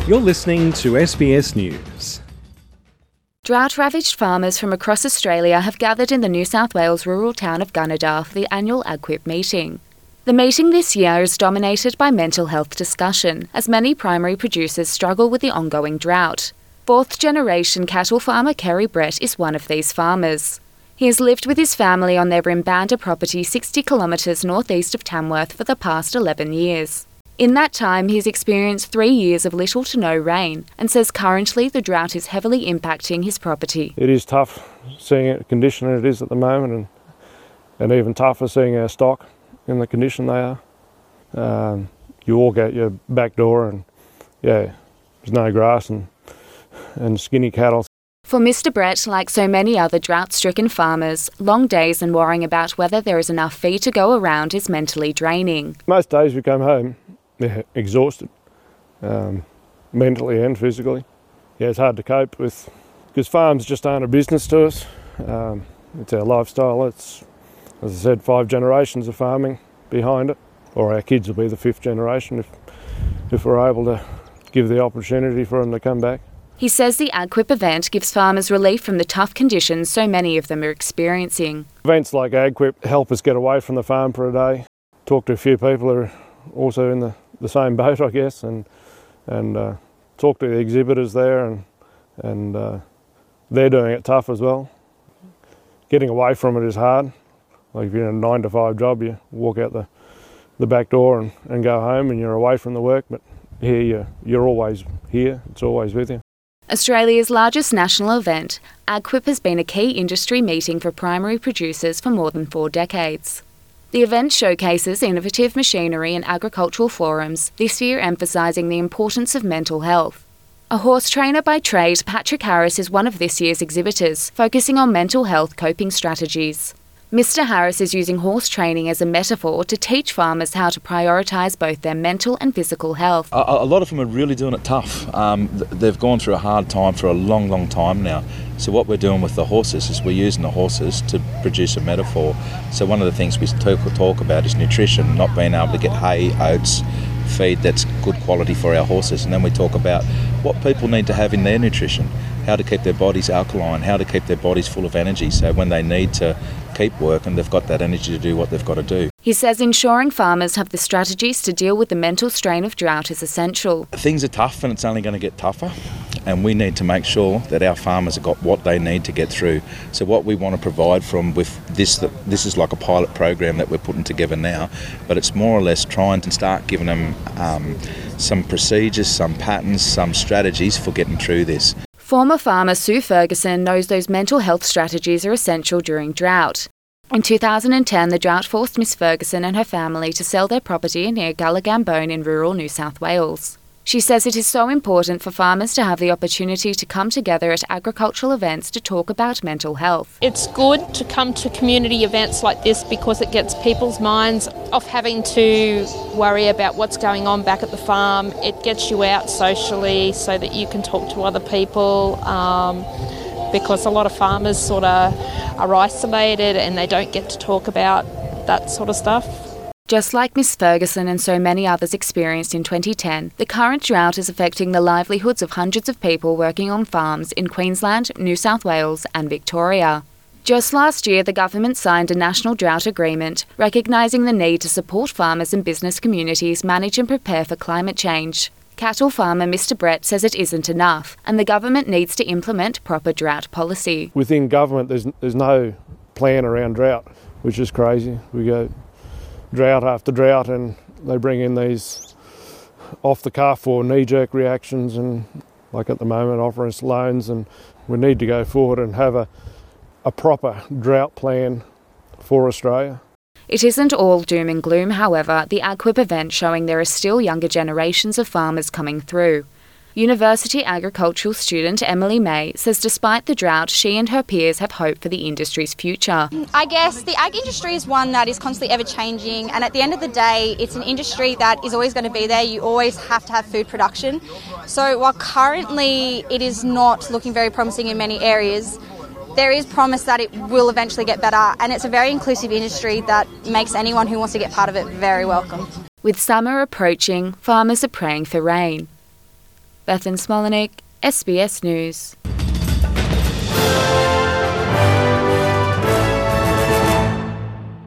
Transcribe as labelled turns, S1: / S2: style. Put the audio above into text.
S1: You're listening to SBS News.
S2: Drought-ravaged farmers from across Australia have gathered in the New South Wales rural town of Gunnedah for the annual AGWIP meeting. The meeting this year is dominated by mental health discussion, as many primary producers struggle with the ongoing drought. Fourth-generation cattle farmer Kerry Brett is one of these farmers. He has lived with his family on their Brimbanda property 60 kilometres northeast of Tamworth for the past 11 years. In that time, he's experienced 3 years of little to no rain and says currently the drought is heavily impacting his property.
S3: It is tough seeing it the condition it is at the moment, and even tougher seeing our stock in the condition they are. You walk out your back door and there's no grass and skinny cattle.
S2: For Mr. Brett, like so many other drought-stricken farmers, long days and worrying about whether there is enough feed to go around is mentally draining.
S3: Most days we come home, exhausted, mentally and physically. It's hard to cope with, because farms just aren't a business to us. It's our lifestyle. It's, as I said, 5 generations of farming behind it, or our kids will be the 5th generation if we're able to give the opportunity for them to come back.
S2: He says the AGWIP event gives farmers relief from the tough conditions so many of them are experiencing.
S3: Events like AGWIP help us get away from the farm for a day, talk to a few people who are also in the same boat, I guess, and talk to the exhibitors there, and they're doing it tough as well. Getting away from it is hard. Like if you're in a 9-to-5 job, you walk out the back door and go home and you're away from the work, but here you're always here, it's always with you.
S2: Australia's largest national event, AGWIP has been a key industry meeting for primary producers for more than 4 decades. The event showcases innovative machinery and agricultural forums, this year emphasising the importance of mental health. A horse trainer by trade, Patrick Harris is one of this year's exhibitors, focusing on mental health coping strategies. Mr. Harris is using horse training as a metaphor to teach farmers how to prioritise both their mental and physical health.
S4: A lot of them are really doing it tough. They've gone through a hard time for a long, long time now. So what we're doing with the horses is we're using the horses to produce a metaphor. So one of the things we talk about is nutrition, not being able to get hay, oats, feed that's good quality for our horses. And then we talk about what people need to have in their nutrition, how to keep their bodies alkaline, how to keep their bodies full of energy, so when they need to keep working, they've got that energy to do what they've got to do.
S2: He says ensuring farmers have the strategies to deal with the mental strain of drought is essential.
S4: Things are tough and it's only going to get tougher, and we need to make sure that our farmers have got what they need to get through. So what we want to provide from with this is like a pilot program that we're putting together now, but it's more or less trying to start giving them some procedures, some patterns, some strategies for getting through this.
S2: Former farmer Sue Ferguson knows those mental health strategies are essential during drought. In 2010, the drought forced Miss Ferguson and her family to sell their property near Gallagambone in rural New South Wales. She says it is so important for farmers to have the opportunity to come together at agricultural events to talk about mental health.
S5: It's good to come to community events like this because it gets people's minds off having to worry about what's going on back at the farm. It gets you out socially so that you can talk to other people, because a lot of farmers sort of are isolated and they don't get to talk about that sort of stuff.
S2: Just like Miss Ferguson and so many others experienced in 2010, the current drought is affecting the livelihoods of hundreds of people working on farms in Queensland, New South Wales and Victoria. Just last year, the government signed a national drought agreement, recognising the need to support farmers and business communities manage and prepare for climate change. Cattle farmer Mr. Brett says it isn't enough, and the government needs to implement proper drought policy.
S3: Within government, there's no plan around drought, which is crazy. We go drought after drought and they bring in these off-the-cuff or knee-jerk reactions, and like at the moment offer us loans, and we need to go forward and have a proper drought plan for Australia.
S2: It isn't all doom and gloom, however, the AGWIP event showing there are still younger generations of farmers coming through. University agricultural student Emily May says despite the drought, she and her peers have hope for the industry's future.
S6: I guess the ag industry is one that is constantly ever changing, and at the end of the day, it's an industry that is always going to be there. You always have to have food production. So while currently it is not looking very promising in many areas, there is promise that it will eventually get better, and it's a very inclusive industry that makes anyone who wants to get part of it very welcome.
S2: With summer approaching, farmers are praying for rain. Bethan Smolenick, SBS News.